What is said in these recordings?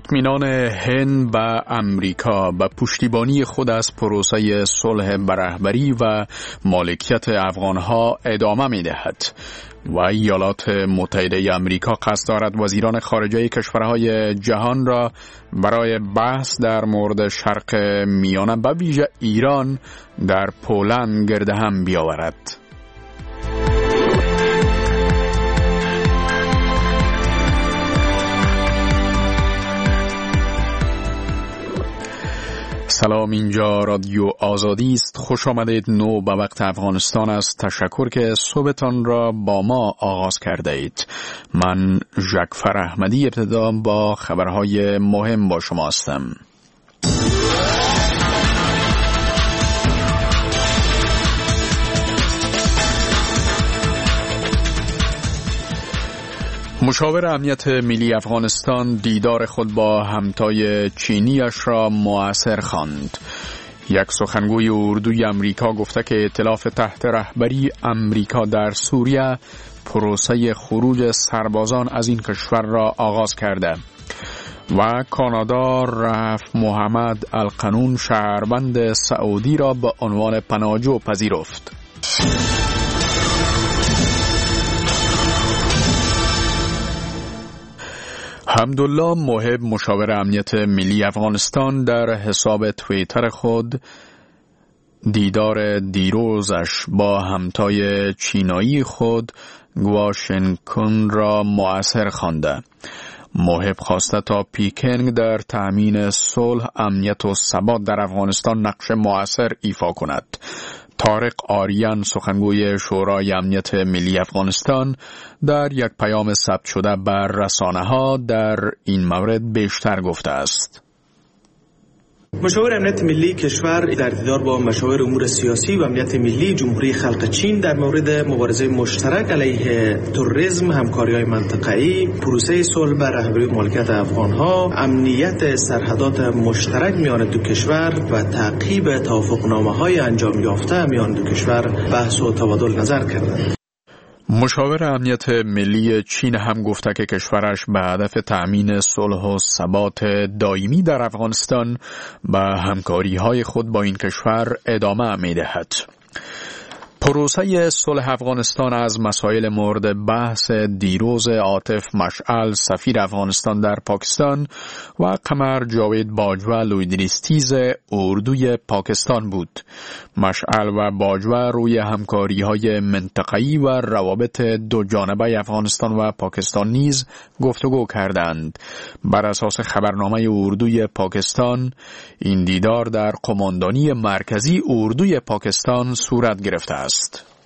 اطمینان هند به امریکا به پشتیبانی خود از پروسه صلح به رهبری و مالکیت افغانها ادامه می‌دهد و ایالات متحده امریکا قصد دارد وزیران خارجه کشورهای جهان را برای بحث در مورد شرق میانه به ویژه ایران در پولند گرد هم بیاورد. سلام، اینجا رادیو آزادی است. خوش آمدید. نو به وقت افغانستان است. تشکر که صبحتان را با ما آغاز کرده اید. من جعفر احمدی ابتدا با خبرهای مهم با شما هستم. مشاور امنیت ملی افغانستان دیدار خود با همتای چینیش را مؤثر خواند. یک سخنگوی اردوی امریکا گفته که ائتلاف تحت رهبری امریکا در سوریه پروسه خروج سربازان از این کشور را آغاز کرده و کانادا رفت محمد القانون شهروند سعودی را به عنوان پناهجو پذیرفت. حمدالله محب مشاور امنیت ملی افغانستان در حساب توییتر خود دیدار دیروزش با همتای چینایی خود گواشنکن را مؤثر خوانده. محب خواسته تا پیکنگ در تأمین صلح، امنیت و ثبات در افغانستان نقش مؤثر ایفا کند. طارق آریان سخنگوی شورای امنیت ملی افغانستان در یک پیام ثبت شده بر رسانه‌ها در این مورد بیشتر گفته است. مشاور امنیت ملی کشور در دیدار با مشاور امور سیاسی و امنیت ملی جمهوری خلق چین در مورد مبارزه مشترک علیه تروریسم، همکاری‌های منطقه‌ای، پروسه صلح بر رهبری مالکیت افغان‌ها، امنیت سرحدات مشترک میان دو کشور و تعقیب توافقنامه‌های انجام یافته میان دو کشور بحث و تبادل نظر کردند. مشاور امنیت ملی چین هم گفته که کشورش به هدف تأمین صلح و ثبات دائمی در افغانستان به همکاری‌های خود با این کشور ادامه می‌دهد. پروسه صلح افغانستان از مسائل مورد بحث دیروز عاطف مشعل سفیر افغانستان در پاکستان و قمر جاوید باجوه لویدریستیز اردوی پاکستان بود. مشعل و باجوه روی همکاری‌های منطقه‌ای و روابط دو جانبه افغانستان و پاکستان نیز گفتگو کردند. بر اساس خبرنامه اردوی پاکستان این دیدار در قماندانی مرکزی اردوی پاکستان صورت گرفته است.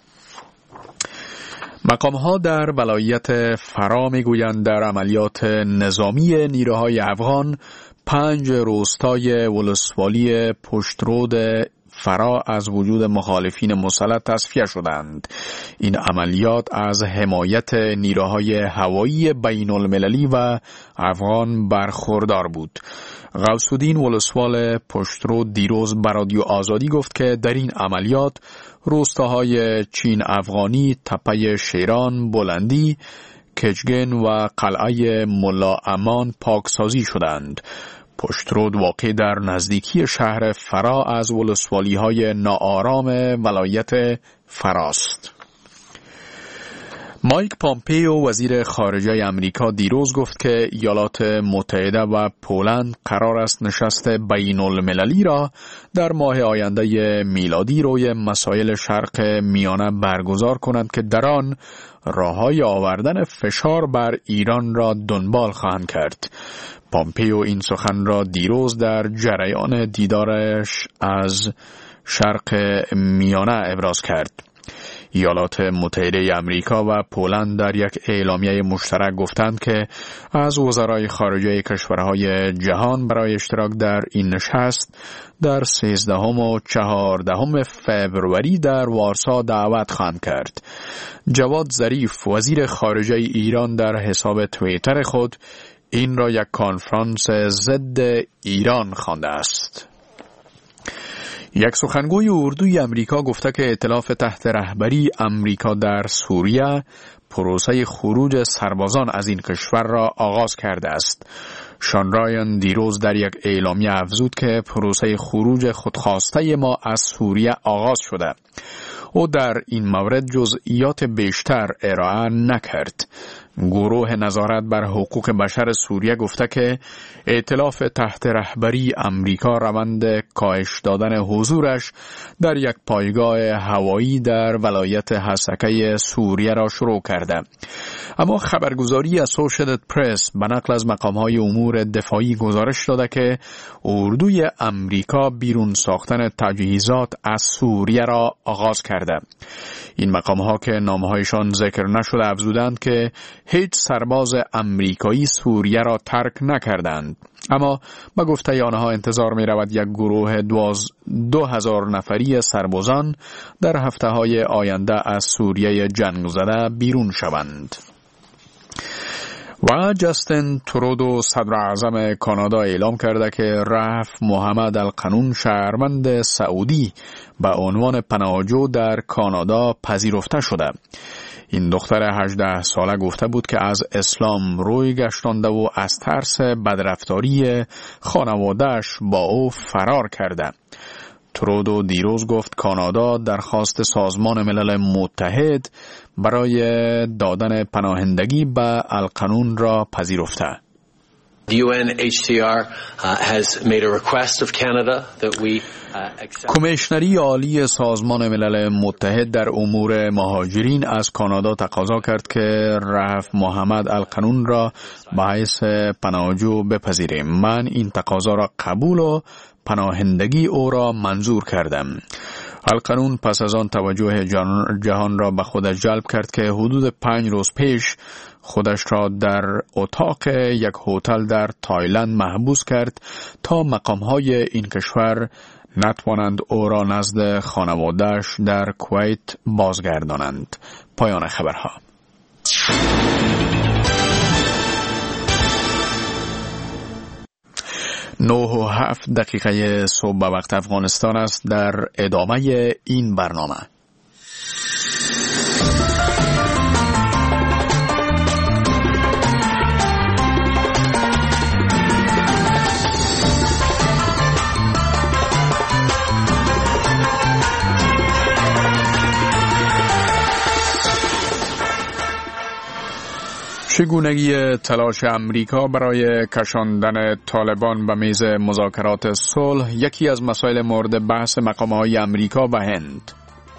مقام‌ها در ولایت فرا می‌گویند در عملیات نظامی نیروهای افغان 5 روستای ولسوالی پشترود فرا از وجود مخالفین مسلح تصفیه شدند. این عملیات از حمایت نیروهای هوایی بین المللی و افغان برخوردار بود. غوث‌الدین ولسوال پشترود دیروز به رادیو آزادی گفت که در این عملیات روستاهای چین افغانی، تپه شیران، بلندی، کچگن و قلعه ملا امان پاکسازی شدند. پشترود واقع در نزدیکی شهر فرا از ولسوالی‌های ناآرام ولایت فراست. مایک پامپیو وزیر خارجه امریکا دیروز گفت که ایالات متحده و پولند قرار است نشست بین المللی را در ماه آینده میلادی روی مسائل شرق میانه برگزار کنند که در آن راه‌های آوردن فشار بر ایران را دنبال خواهند کرد. پامپیو این سخن را دیروز در جریان دیدارش از شرق میانه ابراز کرد. ایالات متحده امریکا و پولند در یک اعلامیه مشترک گفتند که از وزرای خارجه کشورهای جهان برای اشتراک در این نشست در 13 و 14 فوریه در وارسا دعوت خواهند کرد. جواد ظریف وزیر خارجه ایران در حساب توییتر خود این را یک کنفرانس ضد ایران خوانده است. یک سخنگوی اردوی امریکا گفته که ائتلاف تحت رهبری امریکا در سوریه پروسه خروج سربازان از این کشور را آغاز کرده است. شان رایان دیروز در یک اعلامیه افزود که پروسه خروج خودخواسته ما از سوریه آغاز شده. او در این مورد جزئیات بیشتر ارائه نکرد. گروه نظارت بر حقوق بشر سوریه گفته که ائتلاف تحت رهبری امریکا روند کاهش دادن حضورش در یک پایگاه هوایی در ولایت حسکه سوریه را شروع کرده. اما خبرگزاری اسوشییتد پرس به نقل از مقام‌های امور دفاعی گزارش داده که اردوی امریکا بیرون ساختن تجهیزات از سوریه را آغاز کرده. این مقام‌ها که نامهایشان ذکر نشده افزودند که هیچ سرباز امریکایی سوریه را ترک نکردند، اما به گفته آنها انتظار می رود یک گروه 2000 نفری سربازان در هفته‌های آینده از سوریه جنگ زده بیرون شوند. و جاستین ترودو صدر اعظم کانادا اعلام کرده که رفع محمد القانون شهروند سعودی به عنوان پناهجو در کانادا پذیرفته شده. این دختر 18 ساله گفته بود که از اسلام روی گشتانده و از ترس بدرفتاری خانواده‌اش با او فرار کرده. ترودو دیروز گفت کانادا درخواست سازمان ملل متحد برای دادن پناهندگی به القانون را پذیرفته. UNHCR has made a request of Canada that we کمیشنری عالی سازمان ملل متحد در امور مهاجرین از کانادا تقاضا کرد که رفع محمد القانون را به حیث پناهجو بپذیریم. من این تقاضا را قبول و پناهندگی او را منظور کردم. القانون پس از آن توجه جهان را به خودش جلب کرد که حدود 5 روز پیش خودش را در اتاق یک هتل در تایلند محبوس کرد تا مقام‌های این کشور نتوانند او را نزد خانواده‌اش در کویت بازگردانند. پایان خبرها. 9:07 صبح به وقت افغانستان است. در ادامه این برنامه چگونگی تلاش امریکا برای کشاندن طالبان به میز مذاکرات صلح یکی از مسائل مورد بحث مقام‌های امریکا و هند.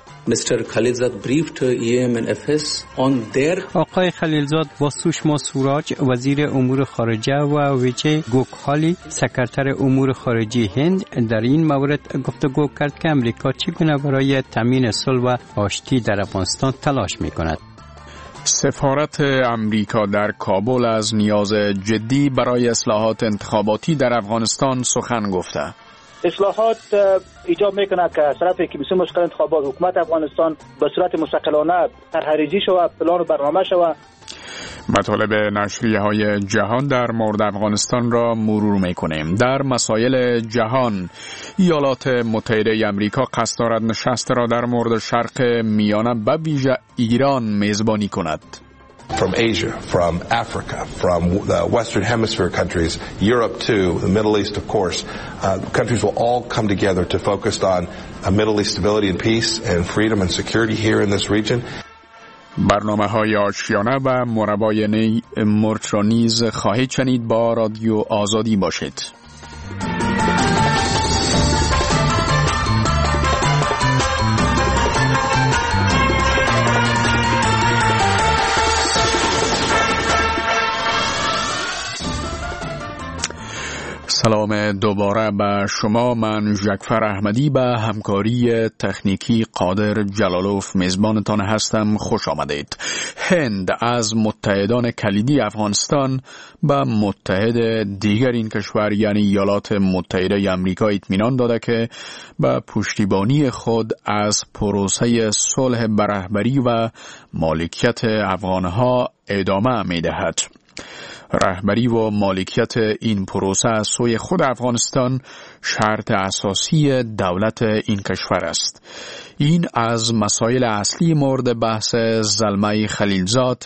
آقای خلیلزاد با سوشما سوراج وزیر امور خارجه و ویجی گوکهالی سکرتر امور خارجه هند در این مورد گفتگو کرد که امریکا چگونه برای تامین صلح و آشتی در افغانستان تلاش می‌کند. سفارت امریکا در کابل از نیاز جدی برای اصلاحات انتخاباتی در افغانستان سخن گفته. اصلاحات ایجاب میکنه که از طرف کمیسیون مشکل انتخابات حکومت افغانستان به صورت مستقلانه طرح‌ریزی شود، پلان و برنامه شود. مطالب نشریه‌های جهان در مورد افغانستان را مرور می‌کنیم. در مسائل جهان، ایالات متحده آمریکا قصد دارد نشست را در مورد شرق میانه به ویژه ایران میزبانی کند. From Asia, from Africa, from the Western Hemisphere countries, Europe too, the Middle East of course, countries will all come together to focus on Middle East stability and peace and freedom and security here in this region. برنامه‌های آشیانه و مربای مرچ را نیز خواهید شنید. با رادیو آزادی باشید. سلام دوباره به شما. من جعفر احمدی به همکاری تکنیکی قادر جلالوف میزبانتان هستم. خوش آمدید. هند از متحدان کلیدی افغانستان به متحد دیگر این کشور یعنی ایالات متحده آمریکا اطمینان داده که به پشتیبانی خود از پروسه صلح به رهبری و مالکیت افغانها ادامه می‌دهد. رهبری و مالکیت این پروسه از سوی خود افغانستان شرط اساسی دولت این کشور است. این از مسائل اصلی مورد بحث زلمه خلیلزاد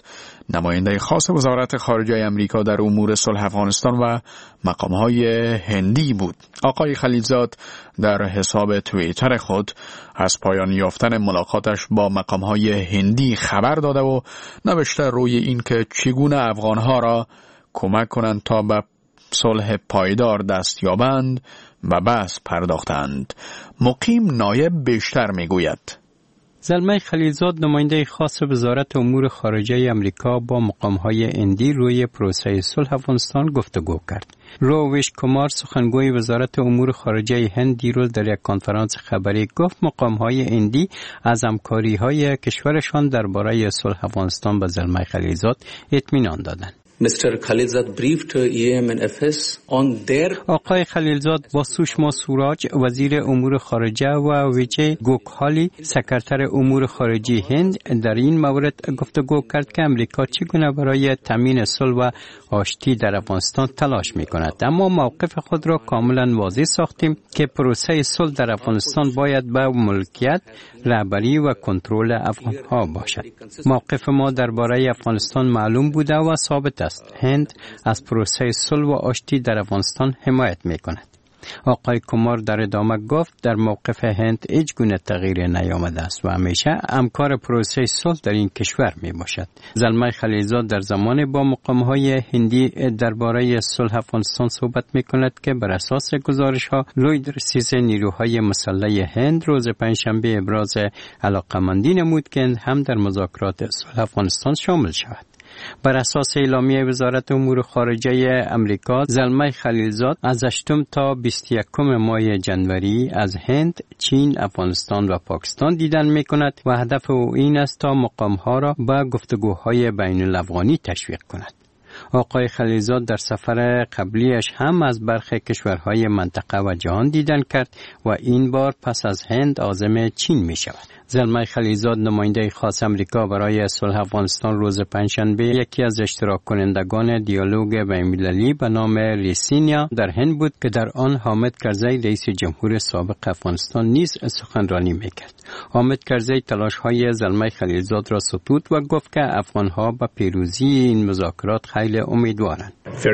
نماینده خاص وزارت خارجه امریکا در امور صلح افغانستان و مقامهای هندی بود. آقای خلیلزاد در حساب توییتر خود از پایان یافتن ملاقاتش با مقامهای هندی خبر داده و نوشته روی این که چگونه افغانها را کمک کنند تا به صلح پایدار دست یابند و بحث پرداختند. مقیم نایب بیشتر میگوید. زلمه خلیلزاد نماینده خاص وزارت امور خارجه امریکا با مقام‌های هندی روی پروسه صلح افغانستان گفتگو کرد. رویش کمار سخنگوی وزارت امور خارجه هند دیروز در یک کنفرانس خبری گفت مقام‌های هندی از همکاری‌های کشورشان درباره صلح افغانستان به زلمه خلیلزاد اطمینان دادند. Mr. Khalilzad briefed EMNFS on their آقای خلیلزاد با سوشما سوراج وزیر امور خارجه و ویجی گوکهالی سکرتر امور خارجه هند در این مورد گفتگو کرد که امریکا چگونه برای تامین صلح و آشتی در افغانستان تلاش می‌کند. اما موقف خود را کاملا واضح ساختیم که پروسه صلح در افغانستان باید به ملکیت، رهبری و کنترل افغان‌ها باشد. موقف ما درباره افغانستان معلوم بوده و ثابت است. هند از پروسه صلح و آشتی در افغانستان حمایت می‌کند. آقای کمار در ادامه گفت در موقف هند هیچ گونه تغییر نیامده است و همیشه همکار پروسه صلح در این کشور می باشد. زلمه خلیلزاد در زمان با مقام‌های هندی درباره صلح افغانستان صحبت می کند که بر اساس گزارش‌ها لوید رسیز نیروهای مسلح هند روز پنجشنبه ابراز علاقه‌مندی نمود که هم در مذاکرات صلح افغانستان شامل شود. بر اساس اعلامیه وزارت امور خارجه امریکا، زلمه خلیلزاد از 8 تا 21 ماه جنوری از هند، چین، افغانستان و پاکستان دیدن می کند و هدف او این است تا مقامها را به گفتگوهای بین الافغانی تشویق کند. آقای خلیلزاد در سفر قبلیش هم از برخی کشورهای منطقه و جهان دیدن کرد و این بار پس از هند عازم چین می شود. زلمه خلیلزاد نماینده خاص امریکا برای صلح افغانستان روز پنجشنبه یکی از اشتراک کنندگان دیالوگ بین‌المللی به نام ریسینیا در هند بود که در آن حامد کرزی رئیس جمهور سابق افغانستان نیز سخنرانی میکرد. حامد کرزی تلاش‌های زلمه خلیلزاد را ستود و گفت که افغان‌ها به پیروزی این مذاکرات خیلی امیدوارند.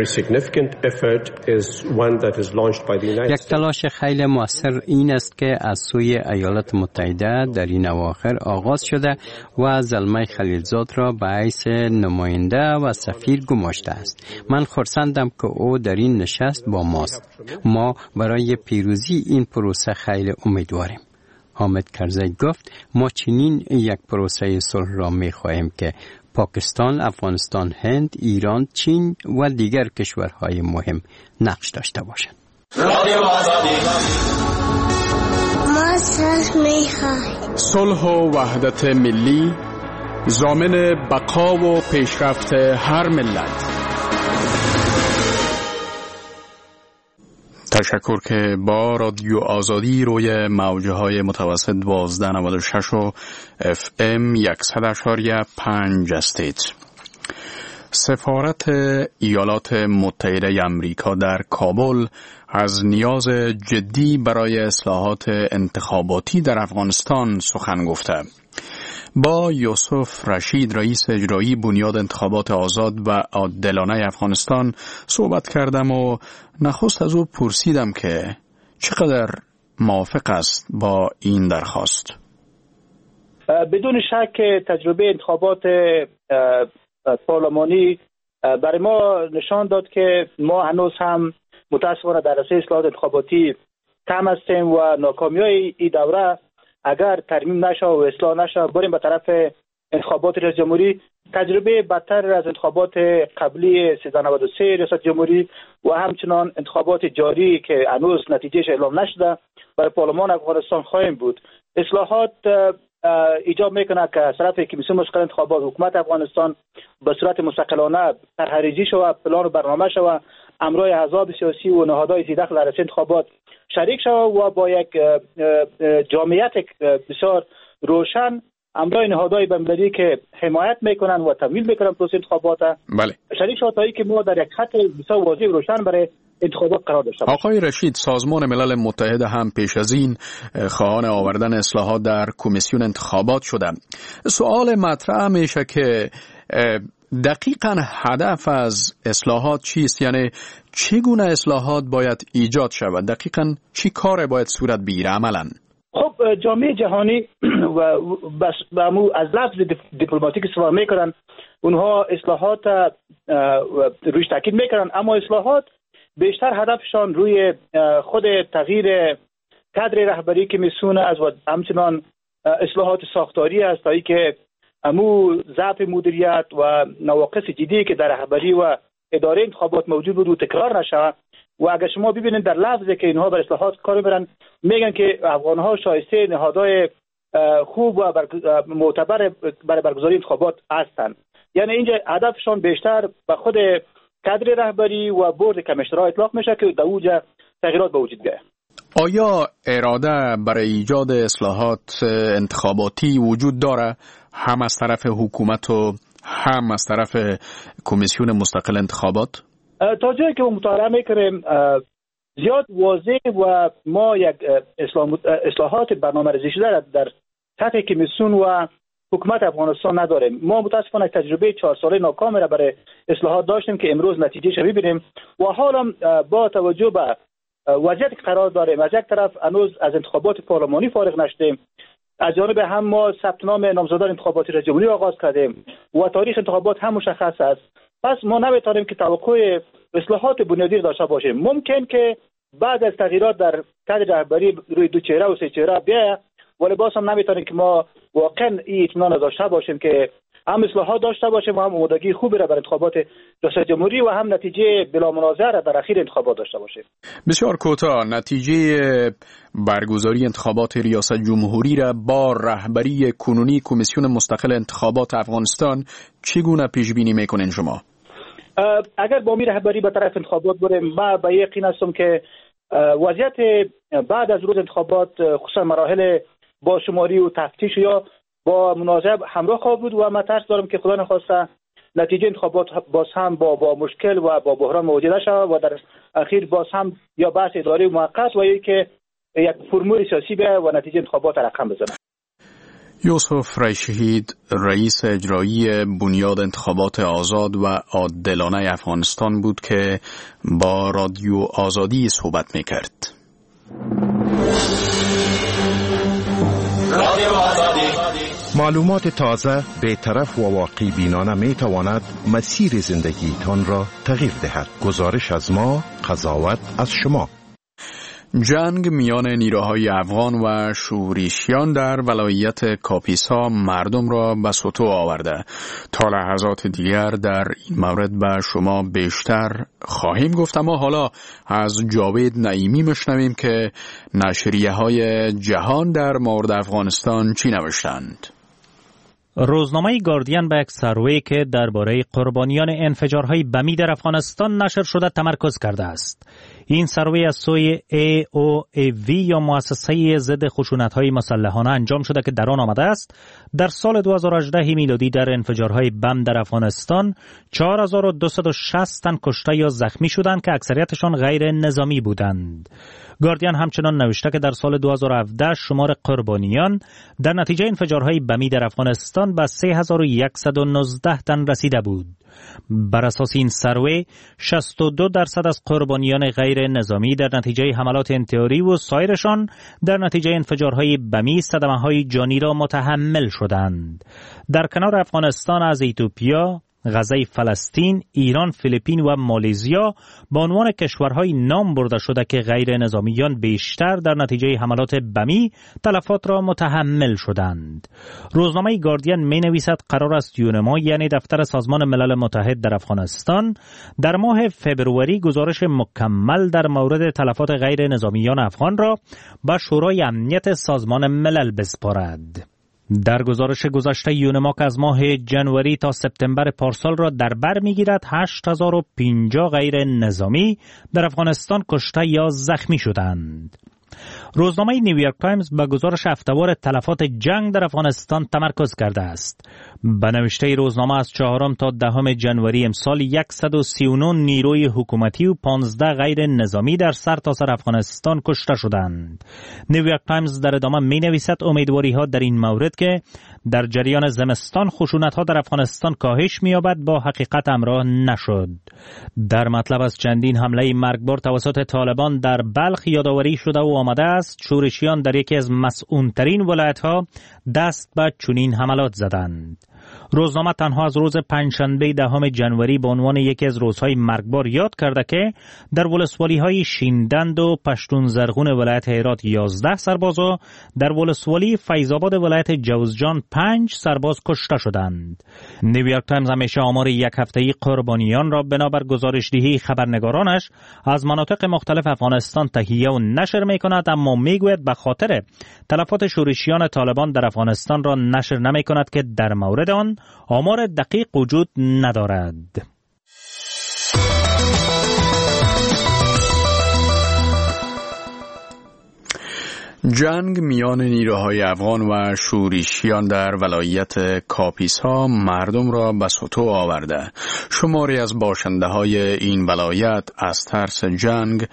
یک تلاش خیلی مؤثر این است که از سوی ایالات متحده در این اواخر آغاز شده و زلمه خلیلزاد را به حیث نماینده و سفیر گماشته است. من خرسندم که او در این نشست با ماست. ما برای پیروزی این پروسه خیلی امیدواریم. حامد کرزی گفت ما چنین یک پروسه صلح را می‌خواهیم که پاکستان، افغانستان، هند، ایران، چین و دیگر کشورهای مهم نقش داشته باشند. ما صلح می‌خواهیم. صلح و وحدت ملی ضامن بقا و پیشرفت هر ملت. تشکر که با رادیو آزادی روی موجهای متوسط 1296 و FM 100.5 هستید. سفارت ایالات متحده آمریکا در کابل از نیاز جدی برای اصلاحات انتخاباتی در افغانستان سخن گفته. با یوسف رشید رئیس اجرایی بنیاد انتخابات آزاد و عادلانه افغانستان صحبت کردم و نخست از او پرسیدم که چقدر موافق است با این درخواست. بدون شک تجربه انتخابات پارلمانی برای ما نشان داد که ما هنوز هم متاسفانه در راسته اصلاحات انتخاباتی کم هستیم و ناکامی‌های این دوره اگر ترمیم نشه و اصلاح نشه بریم به طرف انتخابات ریاست جمهوری، تجربه بدتر از انتخابات قبلی 1393 ریاست جمهوری و همچنان انتخابات جاری که هنوز نتیجهش اعلام نشده برای پارلمان افغانستان خواهیم بود. اصلاحات ایجاب میکنه که از طرف کمیسیون مشکل انتخابات حکومت افغانستان به صورت مستقلانه طرح‌ریزی شود، پلان و برنامه شود، امرای احزاب سیاسی و نهادهای ذی‌دخل در انتخابات شریک شود و با یک جامعیت بسیار روشن امرای نهادهای بین‌المللی که حمایت میکنن و تمویل میکنن پروسه انتخابات بله شریک شود تا اینکه ما در یک خط بسیار واضح و روشن برای انتخابات قرار داشته باشیم. آقای رشید، سازمان ملل متحد هم پیش از این خواهان آوردن اصلاحات در کمیسیون انتخابات شده. سوال مطرح میشه که دقیقاً هدف از اصلاحات چیست؟ یعنی چگونه اصلاحات باید ایجاد شود؟ دقیقاً چی کار باید صورت بگیره عملاً؟ خب جامعه جهانی و بس از لفظ دیپلماتیک استفاده میکنن، اونها اصلاحات رویش تاکید میکنن، اما اصلاحات بیشتر هدفشان روی خود تغییر کادر رهبری که میسونه از و همچنان اصلاحات ساختاری است تا اینکه امو ضعف مدیریت و نواقص جدی که در رهبری و اداره انتخابات موجود بود و تکرار نشه. و اگر شما ببینید در لفظی که اینها بر اصلاحات کار میبرن، میگن که افغانها شایسته نهادهای خوب و معتبر برای برگزاری انتخابات هستند. یعنی اینجا هدفشان بیشتر به خود کادر رهبری و بورد کمیشنرها اطلاق میشه که در اونجا تغییرات به وجود بیاید. آیا اراده برای ایجاد اصلاحات انتخاباتی وجود داره، هم از طرف حکومت و هم از طرف کمیسیون مستقل انتخابات؟ تا جایی که مطالعه میکنیم زیاد واضح و ما یک اصلاحات برنامه‌ریزی شده در سطح کمیسیون و حکومت افغانستان نداریم. ما متاسفانه تجربه 4 ساله ناکام را برای اصلاحات داشتیم که امروز نتیجهش ببینیم و حالا با توجه به وضعیتی که قرار داریم، از یک طرف هنوز از انتخابات پارلمانی فارغ نشدیم، از جانب هم ما ثبت نام نامزدان انتخاباتی رئیس جمهوری آغاز کردیم و تاریخ انتخابات هم مشخص است. پس ما نمیتونیم که توقع اصلاحات بنیادی داشته باشیم. ممکن که بعد از تغییرات در کادر رهبری روی 2 چهره و 3 چهره بیاید، ولی باز هم نمیتونیم که ما واقعا این اطمینان داشته باشیم که هم اصلاحات داشته باشیم و هم آمادگی خوبی را برای انتخابات ریاست جمهوری و هم نتیجه بلا منازعه را در اخیر انتخابات داشته باشیم. بسیار کوتاه، نتیجه برگزاری انتخابات ریاست جمهوری را با رهبری کنونی کمیسیون مستقل انتخابات افغانستان چگونه پیش بینی میکنین شما؟ اگر با می رهبری به طرف انتخابات بریم، ما به یقین هستم که وضعیت بعد از روز انتخابات خصوصا مراحل با شماری و تفتیش یا با منازعه همراه خواهد بود و من ترس دارم که خدا نخواسته نتیجه انتخابات باز هم با مشکل و با بحران مواجه شود و در اخیر باز هم یا بحث اداری موقت و یا که یک فرمول سیاسی به و نتیجه انتخابات رقم بزنه. یوسف ریشهید، رئیس اجرایی بنیاد انتخابات آزاد و عادلانه افغانستان بود که با رادیو آزادی صحبت میکرد. معلومات تازه، بی‌طرف و واقعی بینانه می تواند مسیر زندگیتان را تغییر دهد. گزارش از ما، قضاوت از شما. جنگ میان نیروهای افغان و شوریشیان در ولایت کاپیسا مردم را به سطوح آورده. تا لحظات دیگر در این مورد به شما بیشتر خواهیم گفت، اما حالا از جاوید نعیمی میشنویم که نشریه‌های جهان در مورد افغانستان چی نوشتند. روزنامه گاردین به یک سروی که درباره قربانیان انفجارهای بمی در افغانستان نشر شده تمرکز کرده است. این سروی از سوی AOAV یا مؤسسه ضد خشونت‌های مسلحانه انجام شده که در آن آمده است در سال 2018 میلادی در انفجارهای بم در افغانستان 4260 تن کشته یا زخمی شدند که اکثریتشان غیر نظامی بودند. گاردین همچنان نوشته که در سال 2017 شمار قربانیان در نتیجه انفجارهای بمی در افغانستان به 3119 تن رسیده بود. بر اساس این سروی 62% از قربانیان غیر نظامی در نتیجه حملات انتحاری و سایرشان در نتیجه انفجارهای بمی صدمه‌های جانی را متحمل شدند. در کنار افغانستان از ایتوپیا، غزه فلسطین، ایران، فیلیپین و مالزیا به عنوان کشورهای نام برده شده که غیر نظامیان بیشتر در نتیجه حملات بمی تلفات را متحمل شدند. روزنامه گاردین می نویسد قرار است یونما یعنی دفتر سازمان ملل متحد در افغانستان در ماه فبروری گزارش مکمل در مورد تلفات غیر نظامیان افغان را به شورای امنیت سازمان ملل بسپارد. در گزارش گذشته یونما که از ماه جنوری تا سپتامبر پارسال را در بر میگیرد 8050 غیر نظامی در افغانستان کشته یا زخمی شدند. روزنامه نیویورک تایمز به گزارش هفته‌وار تلفات جنگ در افغانستان تمرکز کرده است. به نوشته روزنامه از 4 تا 10 جنوری امسال 139 نیروی حکومتی و 15 غیر نظامی در سرتاسر افغانستان کشته شدند. نیویورک تایمز در ادامه می‌نویسد امیدواری‌ها در این مورد که در جریان زمستان خشونت‌ها در افغانستان کاهش می‌یابد با حقیقت همراه نشد. در مطلب از چندین حمله مرگبار توسط طالبان در بلخ یادآوری شده و آمده است شورشیان در یکی از مسئول‌ترین ولایت‌ها دست به چنین حملات زدند. روزنامه تنها از روز پنجشنبه 10 جنوری به عنوان یکی از روزهای مرگبار یاد کرده که در ولسوالی‌های شیندند و پشتون زرغون ولایت هرات 11 سرباز و در ولسوالی فیض‌آباد ولایت جوزجان 5 سرباز کشته شدند. نیویورک تایمز همیشه آمار یک هفته‌ای قربانیان را بنابر گزارش‌دهی خبرنگارانش از مناطق مختلف افغانستان تهیه و نشر می‌کند، اما می‌گوید به خاطر تلفات شورشیان طالبان در افغانستان را نشر نمی‌کند که در مورد آن آمار دقیق وجود ندارد. جنگ میان نیروهای افغان و شورشیان در ولایت کاپیسا مردم را به سطوح آورده. شماری از باشنده‌های این ولایت از ترس جنگ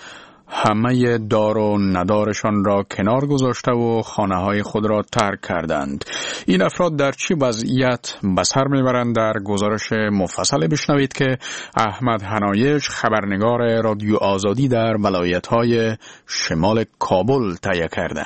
همه دار و ندارشان را کنار گذاشته و خانه‌های خود را ترک کردند. این افراد در چه وضعیت به سر میبرند؟ در گزارش مفصل بشنوید که احمد حنایش خبرنگار رادیو آزادی در ولایت‌های شمال کابل تهیه کرده.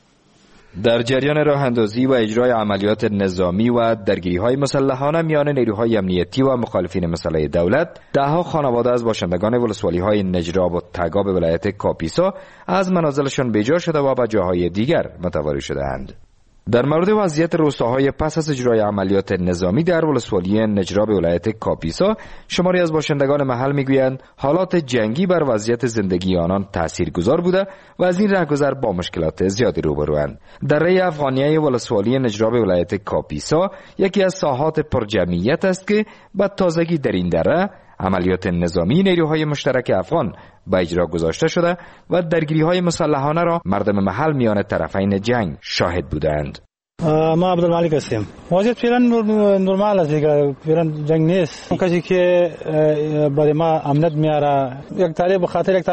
در جریان راه اندازی و اجرای عملیات نظامی و درگیری‌های مسلحانه میان نیروهای امنیتی و مخالفین مسلح دولت، ده‌ها خانواده از باشندگان ولسوالی‌های نجراب و تگاب ولایت کاپیسا از منازلشان بیجا شده و به جاهای دیگر متواری شده‌اند. در مورد وضعیت روستاهای پس از اجرای عملیات نظامی در ولسوالی نجراب ولایت کاپیسا، شماری از باشندگان محل میگویند حالات جنگی بر وضعیت زندگی آنان تاثیرگذار بوده و از این رهگذر با مشکلات زیادی روبروند. دره افغانیه ولسوالی نجراب ولایت کاپیسا یکی از ساحات پرجمعیت است که به تازگی در این دره عملیات نظامی نیروهای مشترک افغان به اجرا گذاشته شده و درگیری‌های مسلحانه را مردم محل میان طرفین جنگ شاهد بودند. ما عبدالمالک هستیم. وضعیت فعلا نرمال است دیگه، فعلا جنگ نیست. کسی که برای ما امنیت میاره، یک طالب خاطر یک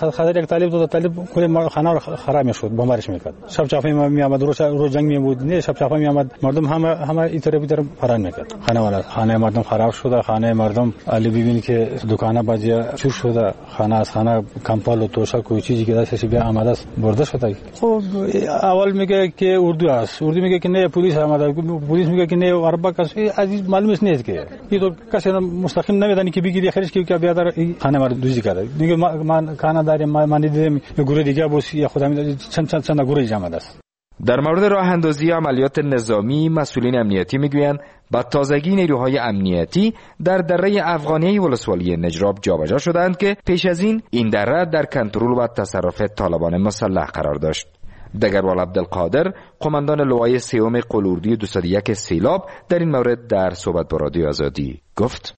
طالب دو طالب کل خانه رو خراب میشد، بمبارش میکرد. شب چاپی میامد، روز جنگ میبود، نه شب چاپی میامد، مردم همه این طرف فرار میکرد. خانه مردم خراب شده، خانه مردم علی ببینید که دکانه باجی چور شده، خانه از خانه کمپال و توشک و چیزی که دستش بیا آمده است برده شده. خب اول میگه که اردو است، میگه که نه پلیس آمده، پلیس میگه که نه اربع کسی عزیز معلوم نیست که این تو کسی مستقیم نمیدونی که بگیری خیرش که بیا در خانه ما دوزی کرده. میگه من خانه دارم، من دیدم گروه دیگه بوس یا خدا چند گروه جمع است. در مورد راه اندازی عملیات نظامی، مسئولین امنیتی میگویند با تازگی نیروهای امنیتی در دره افغانی ولسوالی نجراب جابجا شدند که پیش از این دره در کنترل و تصرف طالبان مسلح قرار داشت. دگروال عبدالقادر، قماندان لوای سیوم قلوردی 201 سیلاب، در این مورد در صحبت با رادیو آزادی گفت: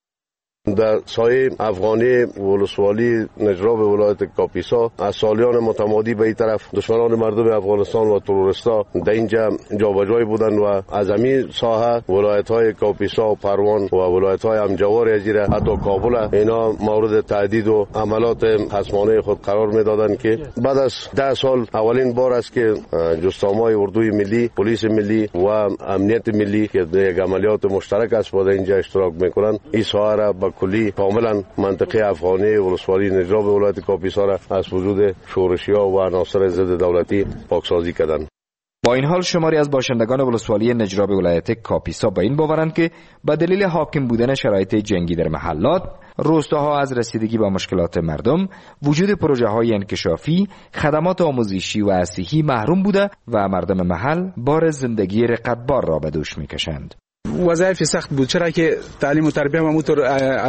در سایه افغانی ولسوالی نجراب ولایت کاپیسا از سالیان متمادی به این طرف دشمنان مردم افغانستان و تروریستا در اینجا جابجایی بودند و از همین ساحه ولایت‌های کاپیسا و پروان و ولایت‌های همجوار ازیره حتی کابل اینا مورد تهدید و عملات خصمانه خود قرار میدادند که بعد از 10 سال اولین بار است که جستامای اردوی ملی، پلیس ملی و امنیت ملی که یک عملیات مشترک است با اینجا اشتراک میکنند. این ساحه را کلی کاملا منطقه افغانی ولسوالی نجراب ولایت کاپیسا را از وجود شورشی‌ها و عناصر ضد دولتی پاکسازی کردند. با این حال شماری از باشندگان ولسوالی نجراب ولایت کاپیسا به این باورند که به دلیل حاکم بودن شرایط جنگی در محلات، روستاها از رسیدگی به مشکلات مردم، وجود پروژه‌های انکشافی، خدمات آموزشی و صحی محروم بوده و مردم محل بار زندگی رقتبار را به دوش می‌کشند. وظایف سخت بود، چرا که تعلیم و تربیه همونطور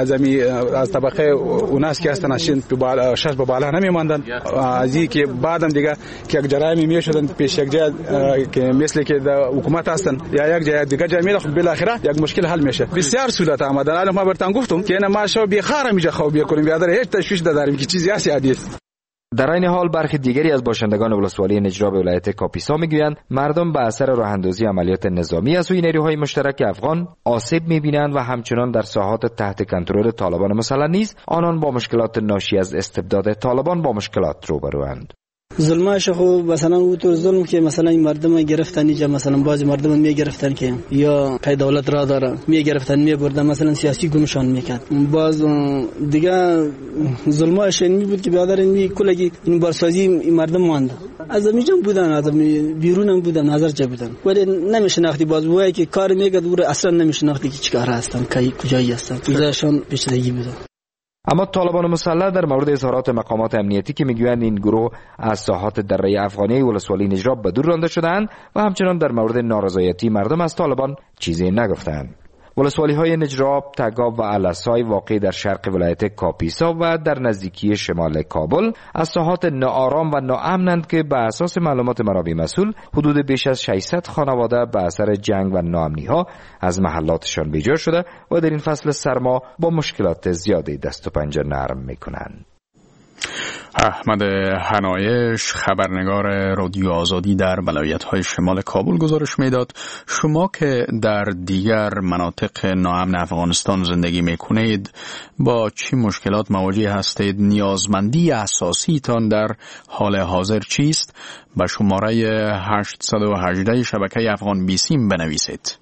از طبقه اوناس که هستن شش به بالا نمیماندن، از این که بعدم دیگه که یک جرایم میشدن پیش یک جای که مثل که حکومت هستن یا یک جای دیگه جای میره، خب بالاخره یک مشکل حل میشه. بسیار سهولت آمدن. الان ما براتون گفتم که ما شو بخار میجا خوب بیکنیم، بیادر هیچ تشویش نداریم که چیزی هست عادی است. در این حال برخی دیگری از باشندگان ولسوالی نجراب ولایت کاپیسا میگویند مردم به اثر راه اندازی عملیات نظامی از سوی نیروهای مشترک افغان آسیب میبینند و همچنان در ساحات تحت کنترل طالبان مسلح نیز آنان با مشکلات ناشی از استبداد طالبان با مشکلات روبروند. ظلمش خو مثلا اونطور ظلم که مثلا این مردم گرفتن اینجا، مثلا بعضی مردم میگرفتن که یا پای دولت را داره میگرفتن میبردن، مثلا سیاسی گمشان میکرد. باز دیگه ظلمش این بود که برادر این کلگی این بارسازی این مردم ماند از اینجا بودن، از بیرون هم بودن، نظر چه بودن، ولی نمیشناختی. باز وای که کار میکرد و اصلا نمیشناختی که چیکار هستن، کجایی هستن، چیزاشون پیچیدگی بود. اما طالبان مسلح در مورد اظهارات مقامات امنیتی که میگویند این گروه از ساحات دره افغانی ولسوالی نجراب به دور رانده شدند و همچنان در مورد نارضایتی مردم از طالبان چیزی نگفتند. ولسوالی های نجراب، تگاب و علسای واقع در شرق ولایت کاپیسا و در نزدیکی شمال کابل از ساحات ناآرام و ناامنند که به اساس معلومات منابع مسئول حدود بیش از 600 خانواده به اثر جنگ و ناامنی ها از محلاتشان بیجار شده و در این فصل سرما با مشکلات زیادی دست و پنجه نرم میکنند. احمد حنایش، خبرنگار رادیو آزادی در ولایت‌های شمال کابل گزارش میداد. شما که در دیگر مناطق ناامن افغانستان زندگی میکنید با چه مشکلات مواجه هستید؟ نیازمندی اساسی تان در حال حاضر چیست؟ به شماره 818 شبکه افغان بیسیم بنویسید.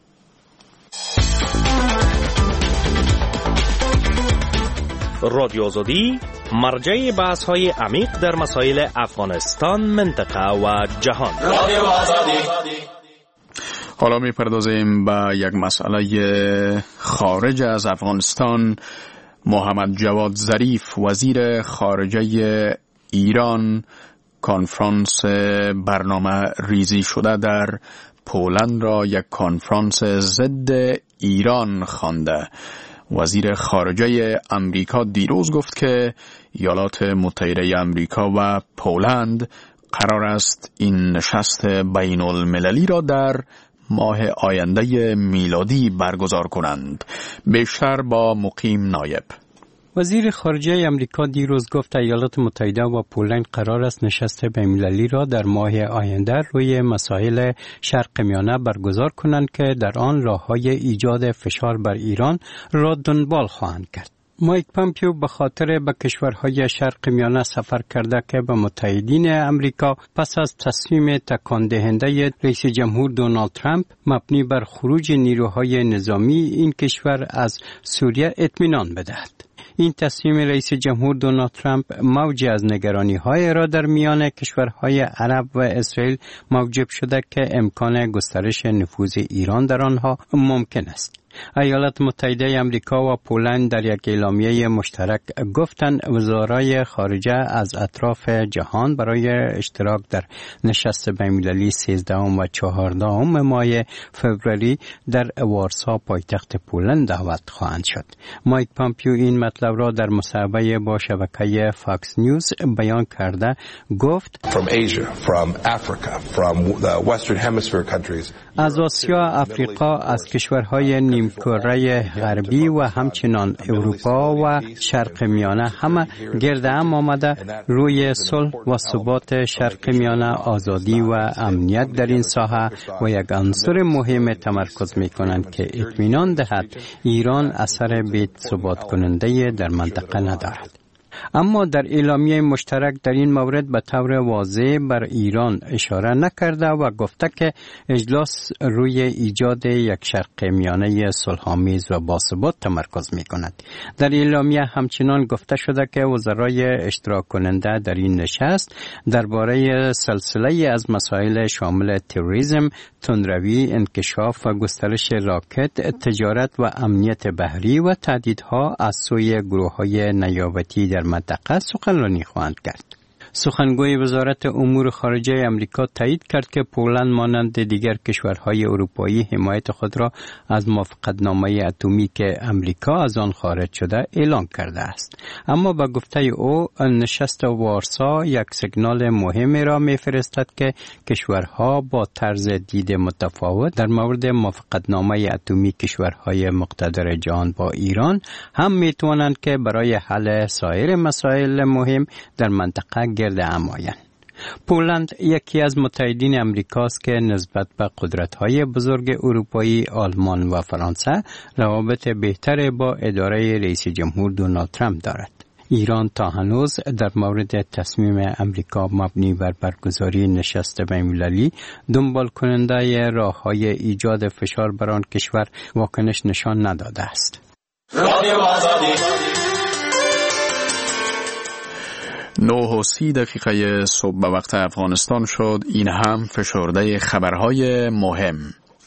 رادیو آزادی مرجع بحث‌های عمیق در مسائل افغانستان، منطقه و جهان. رادیو آزادی. حالا می‌پردازیم به یک مسئله خارج از افغانستان. محمد جواد ظریف، وزیر خارجه ایران، کنفرانس برنامه ریزی شده در پولند را یک کنفرانس ضد ایران خوانده. وزیر خارجه امریکا دیروز گفت که ایالات متحده امریکا و پولند قرار است این نشست بین المللی را در ماه آینده میلادی برگزار کنند. بیشتر با مقیم نایب. وزیر خارجه امریکا دیروز گفت ایالات متحده و پولند قرار است نشست بین‌المللی را در ماه آینده روی مسائل شرق میانه برگزار کنند که در آن راه‌های ایجاد فشار بر ایران را دنبال خواهند کرد. مایک پامپیو به خاطر به کشورهای شرق میانه سفر کرده که به متحدین امریکا پس از تصمیم تکان دهنده رئیس جمهور دونالد ترامپ مبنی بر خروج نیروهای نظامی این کشور از سوریه اطمینان بدهد. این تصمیم رئیس جمهور دونالد ترامپ موج از نگرانی‌های را در میان کشورهای عرب و اسرائیل موجب شده که امکان گسترش نفوذ ایران در آنها ممکن است. ایالات متحده امریکا و پولند در یک اعلامیه مشترک گفتند وزرای خارجه از اطراف جهان برای اشتراک در نشست بین‌المللی 13 و 14 ماه فوریه در وارسا پایتخت پولند دعوت خواهند شد. مایک پامپیو این مطلب را در مصاحبه با شبکه فاکس نیوز بیان کرده گفت از آسیا، افریقا، از کشورهای نیمکره غربی و همچنان اروپا و شرق میانه همه گرد هم آمده روی صلح و ثبات شرق میانه، آزادی و امنیت در این ساحه و یک عنصر مهم تمرکز می کنند که اطمینان دهد ایران اثر بی ثبات کننده در منطقه ندارد. اما در اعلامیه مشترک در این مورد به طور واضح بر ایران اشاره نکرده و گفته که اجلاس روی ایجاد یک شرق میانه صلح‌آمیز و باثبات تمرکز می‌کند. در اعلامیه همچنان گفته شده که وزرای اشتراک کننده در این نشست درباره سلسله از مسائل شامل تروریسم، تندروی، انکشاف و گسترش راکت، تجارت و امنیت بحری و تهدیدها از سوی گروه‌های نیابتی در منطقه سخنرانی خواهند کرد. سخنگوی وزارت امور خارجه امریکا تایید کرد که پولند مانند دیگر کشورهای اروپایی حمایت خود را از موافقتنامه اتمی که امریکا از آن خارج شده اعلان کرده است. اما به گفته او نشست وارسا یک سیگنال مهمی را می‌فرستد که کشورها با طرز دید متفاوت در مورد موافقتنامه اتمی کشورهای مقتدر جهان با ایران هم می‌توانند که برای حل سایر مسائل مهم در منطقه شاگرد همایند. پولند یکی از متحدین امریکاست که نسبت به قدرت‌های بزرگ اروپایی آلمان و فرانسه روابط بهتر با اداره رئیس جمهور دونالد ترامپ دارد. ایران تا هنوز در مورد تصمیم امریکا مبنی بر برگزاری نشست بین‌المللی دنبال کننده راه‌های ایجاد فشار بر آن کشور واکنش نشان نداده است. 9:30 صبح به وقت افغانستان شد. این هم فشرده خبرهای مهم.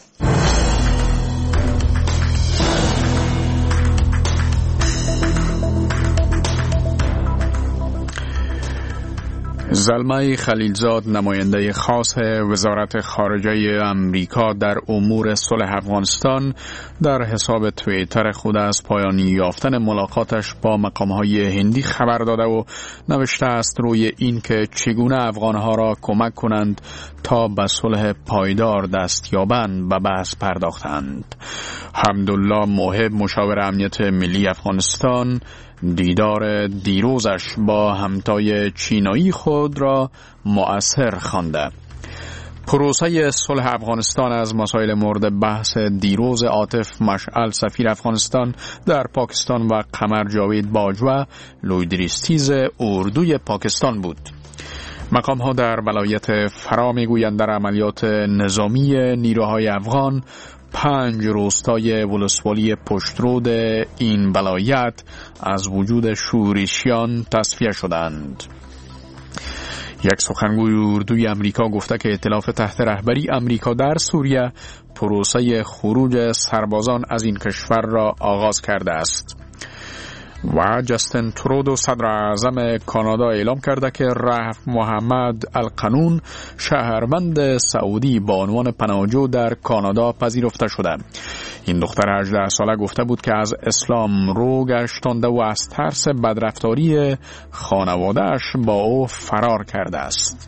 زلمه خلیلزاد نماینده خاص وزارت خارجه امریکا در امور صلح افغانستان در حساب توییتر خود از پایانی یافتن ملاقاتش با مقام‌های هندی خبر داده و نوشته است روی این که چگونه افغانها را کمک کنند تا به صلح پایدار دست یابند به بحث پرداختند. حمدالله موهب مشاور امنیت ملی افغانستان دیدار دیروزش با همتای چینایی خود را مؤثر خوانده. پروسه صلح افغانستان از مسائل مورد بحث دیروز عاطف مشعل سفیر افغانستان در پاکستان و قمر جاوید باجوه لویدریستیز اردوی پاکستان بود. مقام ها در ولایت فرا میگویند در عملیات نظامی نیروهای افغان 5 روستای ولسوالی پشترود این ولایت از وجود شورشیان تصفیه شدند. یک سخنگوی اردوی امریکا گفته که ائتلاف تحت رهبری امریکا در سوریه پروسه خروج سربازان از این کشور را آغاز کرده است. و جاستین ترودو صدر اعظم کانادا اعلام کرده که رفع محمد القانون شهروند سعودی با عنوان پناهجو در کانادا پذیرفته شده. این دختر 18 ساله گفته بود که از اسلام رو گشتانده و از ترس بدرفتاری خانواده‌اش با او فرار کرده است.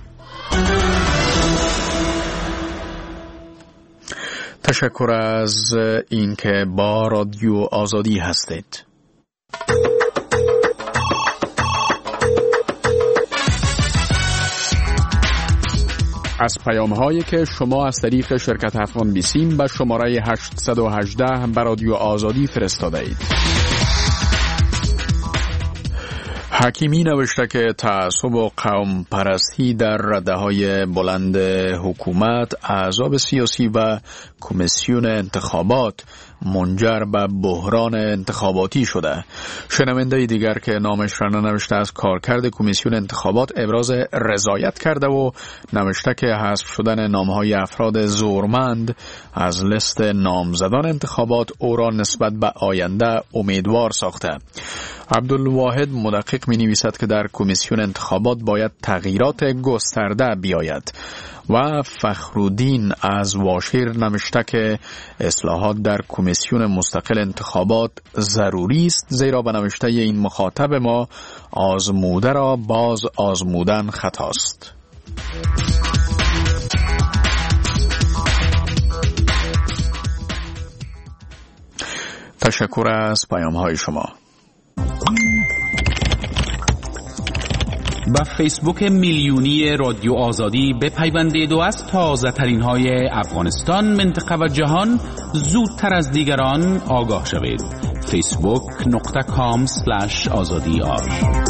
تشکر از اینکه با رادیو آزادی هستید. از پیام‌هایی که شما از طریق شرکت افغان بیسیم به شماره 818 به رادیو آزادی فرستاده اید. حکیمی نوشته که تعصب و قوم پرستی در رده‌های بلند حکومت، احزاب سیاسی و کمیسیون انتخابات منجر به بحران انتخاباتی شده. شنونده دیگر که نامش را ننوشته از کارکرد کمیسیون انتخابات ابراز رضایت کرده و نوشته که حذف شدن نام‌های افراد زورمند از لیست نامزدان انتخابات او را نسبت به آینده امیدوار ساخته. عبدالواحد مدقق می نویسد که در کمیسیون انتخابات باید تغییرات گسترده بیاید و فخرالدین از واشیر نوشته که اصلاحات در کمیسیون مستقل انتخابات ضروری است، زیرا به نوشته این مخاطب ما آزموده را باز آزمودن خطاست. تشکر از پیام‌های شما. با فیسبوک میلیونی رادیو آزادی بپیوندید و از تازه ترین های افغانستان، منطقه و جهان زودتر از دیگران آگاه شوید. facebook.com/azadi.ir.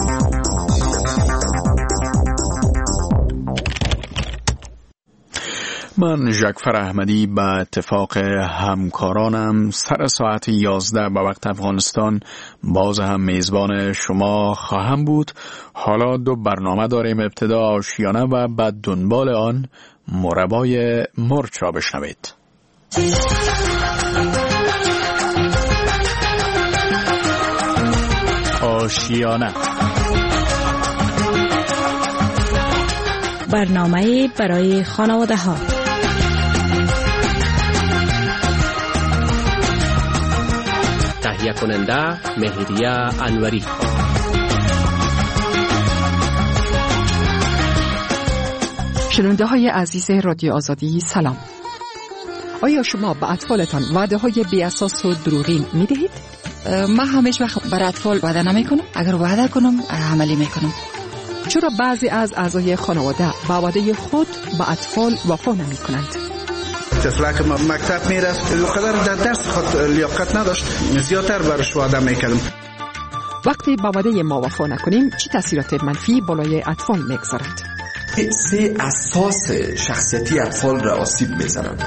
من ژکفر احمدی به اتفاق همکارانم سر ساعت 11 به وقت افغانستان باز هم میزبان شما خواهم بود. حالا 2 برنامه داریم. ابتدا آشیانه و بعد دنبال آن مربای مرچ را بشنوید. آشیانه، برنامه برای خانواده ها. تهیه کننده مهریه انوری. شنونده های عزیز رادیو آزادی سلام. آیا شما به اطفالتان وعده های بی اساس و دروغین می دهید؟ من همیشه وقت بر اطفال وعده نمی کنم. اگر وعده کنم عملی می کنم. چرا بعضی از اعضای خانواده با وعده خود به اطفال وفا نمی کنند؟ طفلک مکتب میرفت اونقدر در درس خود لیاقت نداشت، زیادتر برش وعده میکردم. وقتی با وعده ما وفا نکنیم چه تاثیرات منفی بالای اطفال میگذارد؟ 3 اساس شخصیتی اطفال را آسیب میزنند.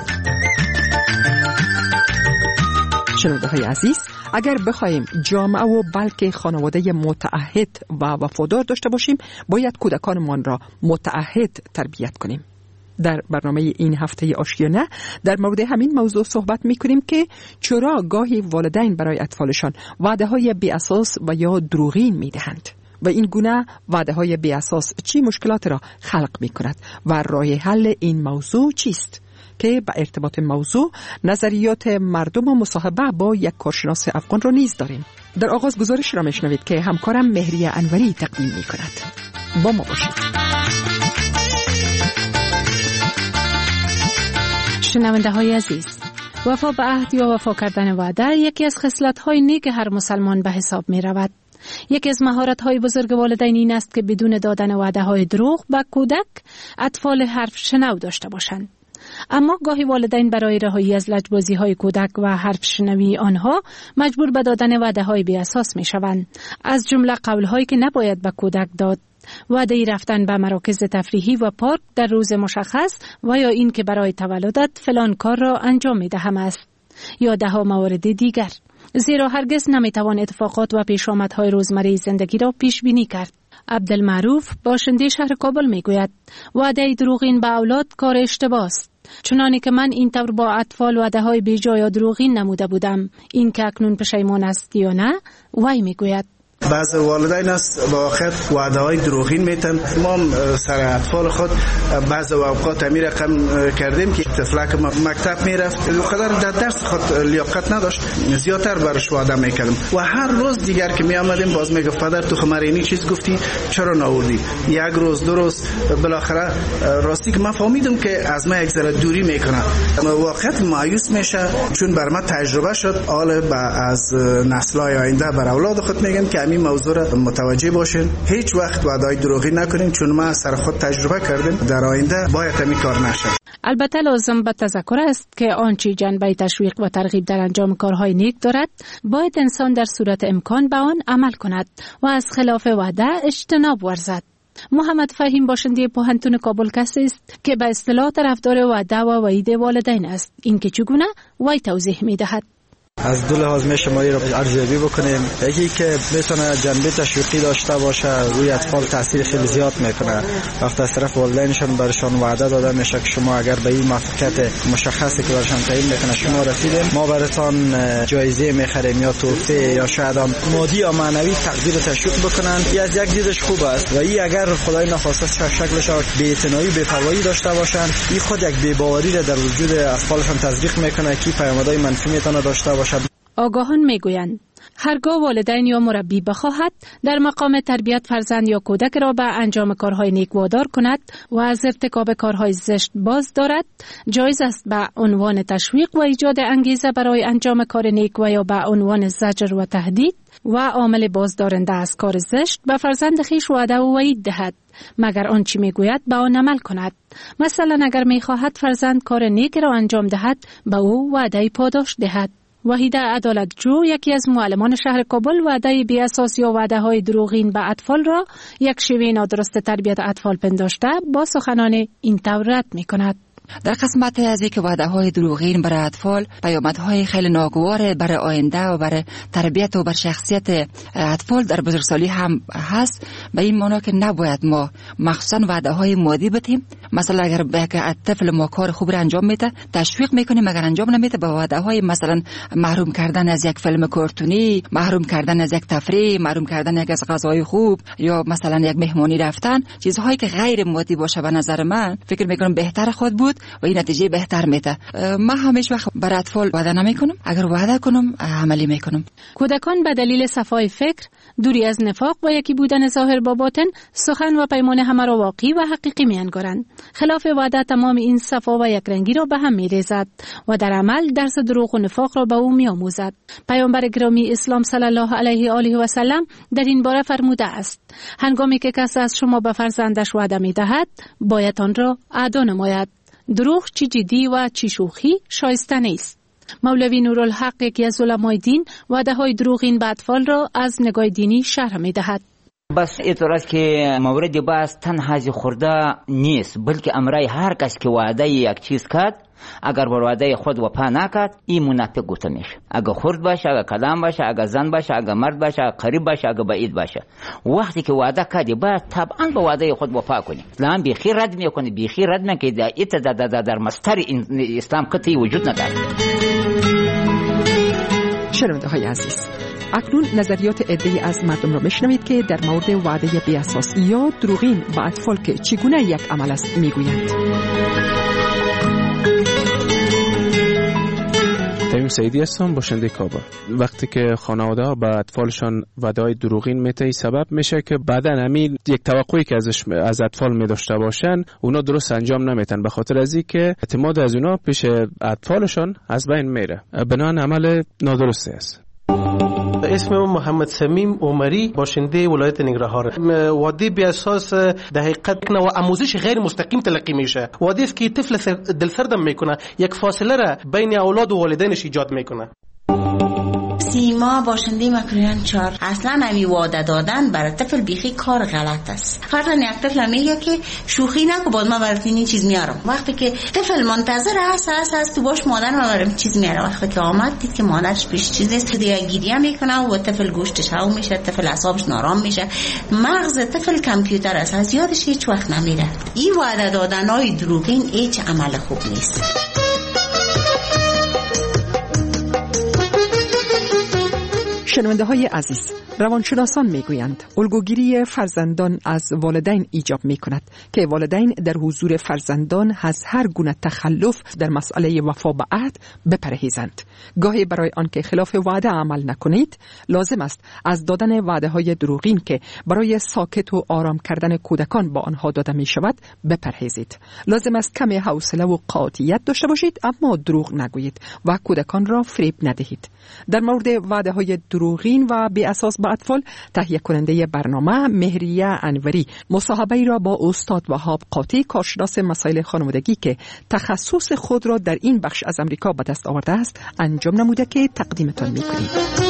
شنونده های عزیز، اگر بخوایم جامعه و بلکه خانواده متعهد و وفادار داشته باشیم، باید کودکانمان را متعهد تربیت کنیم. در برنامه این هفته آشیانه در مورد همین موضوع صحبت می کنیم که چرا گاهی والدین برای اطفالشان وعده های بی اساس و یا دروغین می دهند و این گونه وعده های بی اساس چی مشکلات را خلق می کند و راه حل این موضوع چیست؟ که به ارتباط موضوع نظریات مردم و مصاحبه با یک کارشناس افغان را نیز داریم. در آغاز گزارش را میشنوید که همکارم مهریه انوری تقدیم می کند. با ما باشید. شنونده های عزیز، وفا به عهد یا وفا کردن وعده یکی از خصلت های نیک هر مسلمان به حساب می رود. یکی از مهارت های بزرگ والدین این است که بدون دادن وعده های دروغ به کودک اطفال حرف شنو داشته باشند. اما گاهی والدین برای رهایی از لجبازی های کودک و حرف شنوی آنها مجبور به دادن وعده های بی اساس می شوند. از جمله قول هایی که نباید به کودک داد، وعده رفتن به مراکز تفریحی و پارک در روز مشخص و یا این که برای تولدت فلان کار را انجام می دهم است یا 10 موارد دیگر، زیرا هرگز نمی توان اتفاقات و پیشامدهای روزمره زندگی را پیش بینی کرد. عبدالمعروف باشنده شهر کابل می گوید وعده دروغین به اولاد کار اشتباه است. چنانی که من این طور با اطفال وعده های بیجا یا دروغین نموده بودم، این که اکنون پشیمان است یا نه، وی می گوید بعض والدین است با آخر وعده های دروغین میتن. ما سر اطفال خود بعض اوقات امیر رقم کردیم که طفلک مکتب میرفت اونقدر در درس خود لیاقت نداشت، زیادتر برش وعده میکردم و هر روز دیگر که می آمدیم باز میگفت پدر تو خمرینی چیز گفتی چرا ناوردی؟ 1 روز 2 روز بالاخره راستی که من فهمیدم که از ما یک ذره دوری میکنه. واقعا مایوس میشه چون بر ما تجربه شد. حالا از نسل‌های آینده بر اولاد خود میگم که این موضوع را متوجه باشین، هیچ وقت وعده دروغی نکنین چون ما سر خود تجربه کردیم. در آینده باید همین کار نشه. البته لازم به تذکر است که آنچه جنبه تشویق و ترغیب در انجام کارهای نیک دارد باید انسان در صورت امکان به آن عمل کند و از خلاف وعده اجتناب ورزد. محمد فهیم باشنده پوهنتون کابل کسی است که به اصطلاح طرفدار وعده و وعید والدین است. این که چگونه وی توضیح می‌دهد. از دو لحاظ میشه ما را ارزیابی بکنیم. یکی که میتونه جنبه تشویقی داشته باشه، روی اطفال تاثیر خیلی زیاد میکنه. وقتی از طرف والدینشون برشان وعده داده میشه که شما اگر به این موفقیت مشخصی که برشان تعیین میکنه شما رسیدین، ما براتون جایزه میخریم یا تحفه یا شاید هم مادی یا معنوی تقدیر تشویق بکنن. این از یک دیدش خوب است و این اگر خدای نخواسته شکلش بی‌اعتنایی بی‌پروایی داشته باشن، این خود یک بی‌باوری را در وجود اطفالشون تزریق میکنه که پیامدهای منفی میتونه داشته باشه. آگاهان میگویند هرگاه والدین یا مربی بخواهد در مقام تربیت فرزند یا کودک را به انجام کارهای نیک وادار کند و از ارتکاب کارهای زشت باز دارد، جایز است به عنوان تشویق و ایجاد انگیزه برای انجام کار نیک و یا به عنوان زجر و تهدید و عامل بازدارنده از کار زشت به فرزند خویش وعده و وعید دهد مگر آنچه میگوید به آن عمل کند. مثلا اگر میخواهد فرزند کار نیک را انجام دهد به او وعده پاداش دهد. وحیده عدالتجو، یکی از معلمان شهر کابل، وعده بی اساس یا وعده های دروغین به اطفال را یک شیوه نادرست تربیت اطفال پنداشته با سخنان این طور رد می کند. در قسمت از اینکه وعده‌های دروغین برای اطفال پیامدهای خیلی ناگوار برای آینده و برای تربیت و بر شخصیت اطفال در بزرگسالی هم هست، به این معنی که نباید ما مخصوصا وعده‌های مادی بدیم. مثلا اگر به طفل ما کار خوب را انجام میده تشویق میکنیم، اگر انجام نمیده با وعده‌های مثلا محروم کردن از یک فیلم کارتونی، محروم کردن از یک تفریح، محروم کردن از غذای خوب یا مثلا یک مهمانی رفتن، چیزهایی که غیر مادی باشه به نظر من فکر میکنم بهتر خود بود میاد و این نتیجه بهتر میده. من همیشه وقت برای اطفال وعده نمیکنم، اگر وعده کنم عملی میکنم. کودکان به دلیل صفای فکر، دوری از نفاق و یکی بودن ظاهر با باطن، سخن و پیمان همه را واقعی و حقیقی میانگارند. خلاف وعده تمام این صفا و یک رنگی را به هم میریزد و در عمل درس دروغ و نفاق را به او میآموزد. پیامبر گرامی اسلام صلی الله علیه و آله و سلم در این باره فرموده است: هنگامی که کسی از شما به فرزندش وعده میدهد، باید آن را ادا نماید. دروغ چی جدی و چی شوخی شایسته نیست. مولوی نورالحق، یکی از علمای دین، وعده‌های دروغین به اطفال را از نگاه دینی شرح می‌دهد. بس اعتراض که مورد بحث تنها خورده نیست، بلکه امرای هر کس که وعده یک چیز کرد اگر بر وعده خود وفا نکرد، این منافق گفته میشه. اگر خرد باشه، اگر کلام باشه، اگر زن باشه، اگر مرد باشه، اگر قریب باشه، اگر بعید باشه، وقتی که وعده کردی باید طبعا به وعده خود وفا کنی. اسلام بیخی رد میکنه، بیخی رد میکنه که در مستر اسلام قطعی وجود نداره. شنونده های عزیز، اکنون نظریات عده‌ای از مردم را میشنوید که در مورد وعده بی اساس یا دروغین به اطفال که چگونه یک عمل است میگویند. تمیم سعیدی هستم، باشنده کابل. وقتی که خانواده به اطفالشان وعده‌های دروغین میته، سبب میشه که بعداً همین یک توقعی که از اطفال می‌داشته باشن اونا درست انجام نمیتن، به خاطر از اینکه اعتماد از اونا پیش اطفالشان از بین میره. بنابراین عمل نادرستی است. اسم من محمد سمیم عمری، باشنده ولایت ننگرهار. وعده بی اساس در حقیقت و آموزش غیر مستقیم تلقی میشه. وعده است که طفل دلسردم میکنه، یک فاصله را بین اولاد و والدینش ایجاد میکنه. سیما، باشنده مکرویان 4. اصلا همی وعده دادن برای طفل بیخی کار غلط است. فرضاً یک طفل میگه که شوخی نکن، بعد ما برات این چیز میارم. وقتی که طفل منتظر است تو باش مادر ما برام چیز میاره، وقتی که آمد دید که مادرش پیش چیز نیست، دیگه گریه میکنه و طفل گوشتش هو میشه، طفل اعصابش نارام میشه. مغز طفل کامپیوتر است، از یادش هیچ وقت نمیره. این وعده دادنای دروغین هیچ عمل خوب نیست. شنونده های عزیز، روانشناسان میگویند الگوگیری فرزندان از والدین ایجاب میکند که والدین در حضور فرزندان از هر گونه تخلف در مسئله وفا به عهد بپرهیزند. گاهی برای آنکه خلاف وعده عمل نکنید، لازم است از دادن وعده های دروغین که برای ساکت و آرام کردن کودکان با آنها داده می شود بپرهیزید. لازم است کمی حوصله و قاطعیت داشته باشید، اما دروغ نگویید و کودکان را فریب ندهید. در مورد وعده های دروغین و بی اساس به اطفال، تهیه کننده برنامه مهریه انوری مصاحبه‌ای را با استاد وهاب قاطی، کارشناس مسائل خانوادگی که تخصص خود را در این بخش از امریکا به دست آورده است، انجام نموده که تقدیمتان می‌کنیم.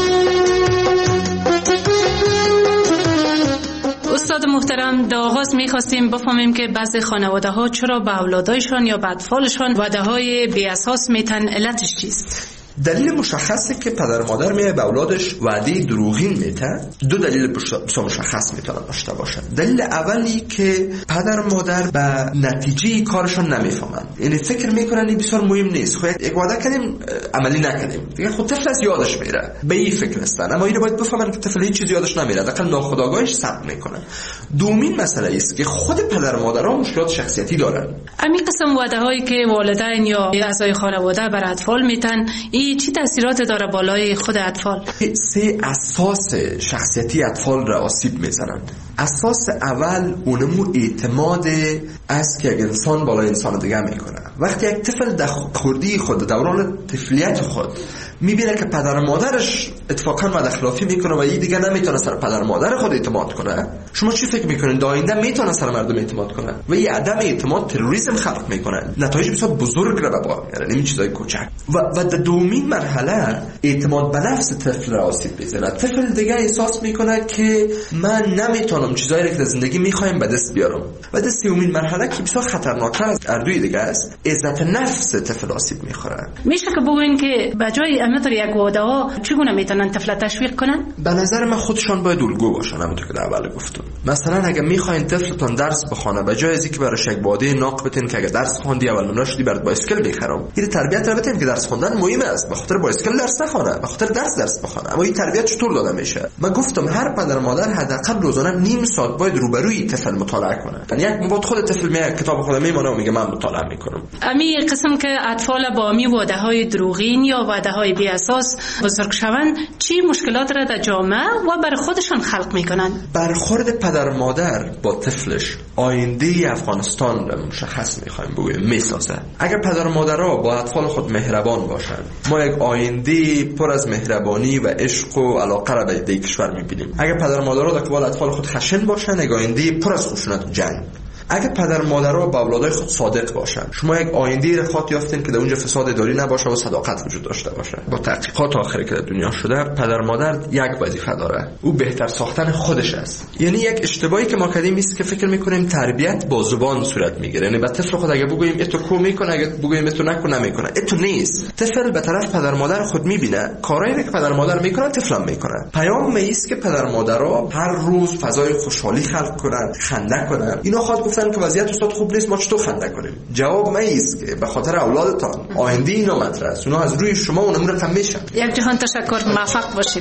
استاد محترم، در آغاز می‌خواستیم بفهمیم که بعضی خانواده‌ها چرا به اولادایشان یا به اطفالشان وعده‌های بی اساس میتن، علتش چیست؟ دلیل مشخصه که پدر مادر میه به اولادش وعده دروغین میته. دو دلیل مشخص میتونه داشته باشن. دلیل اولی که پدر مادر به نتیجه کارشون نمیفهمن، یعنی فکر میکنن این بسیار مهم نیست، خب یک وعده کردیم عملی نکردیم دیگه خود طفل از یادش میره، به این فکر هستن. اما اینو باید بفهمن که طفل هیچ چیزی یادش نمیره، حداقل ناخودآگاهش ثبت میکنه. دومین مسئله است که خود پدر مادرها مشکلات شخصیتی دارن. همین قسم وعده هایی که والدین یا اعضای خانواده بر اطفال میتن، چی تاثیرات داره بالای خود اطفال؟ سه اساس شخصیتی اطفال را آسیب میزنند. اساس اول اونمو اعتماد است که اگر انسان بالای انسان دیگه میکنه. وقتی یک طفل در خردی خود، دوران طفلیت خود، میبینه که پدر مادرش اتفاقا وعده خلافی میکنه و این دیگه نمیتونه سر پدر مادر خود اعتماد کنه، شما چی فکر میکنین آینده میتونه سر مردم اعتماد کنه؟ و این عدم اعتماد تروریسم خلق میکنه، نتایج بسیار بزرگ را به بار میاره، نمی چیزای کوچک. و در دومین مرحله اعتماد به نفس طفل را آسیب میزنه. طفل دیگه احساس میکنه که من نمیتونم چیزایی که در زندگی میخوایم به دست بیارم. و در سومین مرحله که بسیار خطرناکتر از اردوی دیگه است، عزت نفس طفل آسیب میخوره. میشه که بگوین که بجای امثال یک وعده ها چگونه میتونن طفل تشویق کنن؟ به نظر من خودشان باید الگو باشن، همونطور که در اول گفتم. مثلا اگه میخواین طفلتون درس بخونه، بجای از اینکه براش یک وعده ناق بتین که اگه درس خوندی اول نمره شدی برات بایسکل میخرم، این تربیت را بتین که درس خوندن مهم است، به خاطر بایسکل درس نخونه، به خاطر درس بخونه. اما این تربیت چطور داده میشه؟ من گفتم هر پدر مادر حداقل روزانه نیم ساعت باید روبروی طفل مطالعه کنه. یعنی یک وقت خود طفل میاد کتاب خود میمونه و میگه من مطالعه میکنم. امی قسم که اطفال با امی وعده های دروغین یا وعده های بی اساس بزرگ شوند چی مشکلات را در جامعه و بر خودشان خلق میکنن؟ برخورد پدر مادر با طفلش آینده افغانستان را مشخص میخوایم بگویم میسازه. اگر پدر مادرها با اطفال خود مهربان باشند، ما یک آینده پر از مهربانی و عشق و علاقه را به کشور میبینیم. اگر پدر مادرها در قبال اطفال خود خشن باشند، یک آینده پر از خشونت و جنگ. اگر پدر مادرها با اولادای خود صادق باشند، شما یک آینده را خواهید یافتین که در اونجا فساد اداری نباشه و صداقت وجود داشته باشه. با تحقیقات آخری که در دنیا شده، پدر مادر یک وظیفه داره، او بهتر ساختن خودش است. یعنی یک اشتباهی که ما کردیم است که فکر میکنیم تربیت با زبان صورت میگیره. یعنی به طفل خود اگه بگوییم اتو کو میکنه، اگه بگوییم اتو نکن نمیکنه. اتو نیست. طفل به طرف پدر مادر خود میبینه، کارایی که پدر مادر میکنه طفلم میکنه. پیام است که پدر مادرها هر روز فضای خوشحالی خلق کنند، خنده کنند. اینا خود گفتن که وضعیت استاد خوب نیست، ما چطور خنده کنیم؟ جواب ما است که به خاطر اولادتان آینده اینا مطرح است. اونا از روی شما اونم رقم میشن. یک جهان تشکر، موفق باشید.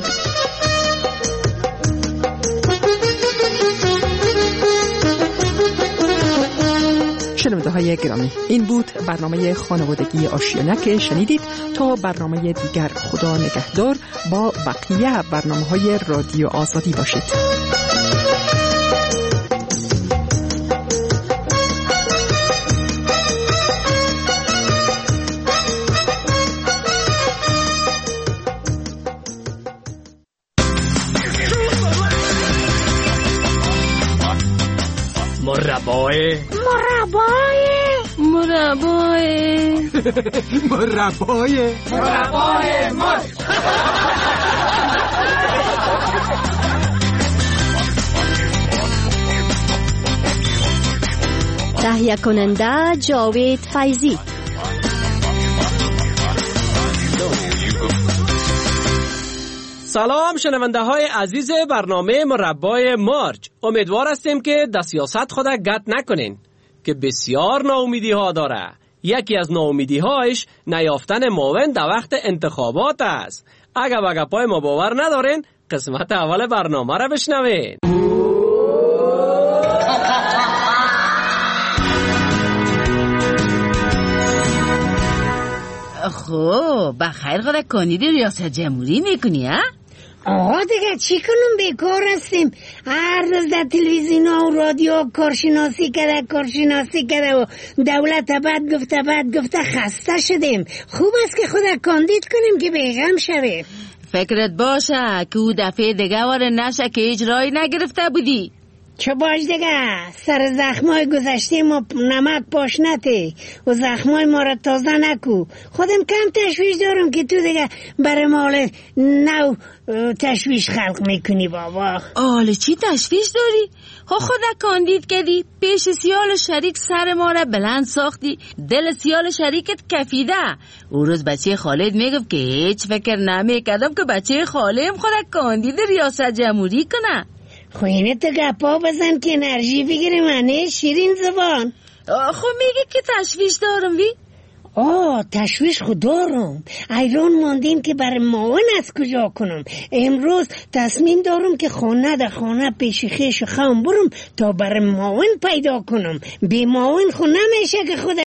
شنونده های گرامی، این بود برنامه خانوادگی آشیانه که شنیدید. تا برنامه دیگر خدا نگهدار، با بقیه برنامه های رادیو آزادی باشید. مربای تهیه کننده جاوید فیضی. سلام شنونده های عزیز برنامه مربای مارج. امیدوار هستیم که در سیاست خود گت نکنین که بسیار ناامیدی ها داره. یکی از ناامیدی هایش نیافتن معاون در وقت انتخابات است. اگر به گپای ما باور ندارین، قسمت اول برنامه را بشنوین. خب بخیر خدا کاندید ریاست جمهوری میکنی ها؟ آقا دیگه چی کنم، بیکار هستیم. هر روز در تلویزیون و رادیو کارشناسی کرده و دولت بعد گفته خسته شدیم. خوب است که خود کاندید کنیم که بیغم شویم. فکرت باشه که او دفعه دیگه واره نشه که اجرایی نگرفته بودی. چه باش دیگه، سر زخمای گذشته ما نمک پاش نته و زخمای ما را تازه نکو. خودم کم تشویش دارم که تو دیگه برای مال نو تشویش خلق میکنی بابا. آله چی تشویش داری؟ خدا کاندید کردی، پیش سیال شریک سر ما را بلند ساختی، دل سیال شریکت کفیده. او روز بچه خالد میگفت که هیچ فکر نمیکردم که بچه خالم خدا کاندید ریاست جمهوری کنه. خوینه تو گپا بزن که انرژی بگیره منه شیرین زبان. خب میگه که تشویش دارم وی؟ تشویش خود دارم. ایران ماندیم که برای معاون از کجا کنم. امروز تصمیم دارم که خانه پیش خیش خام برم تا برای معاون پیدا کنم. بی معاون خود نمیشه که خود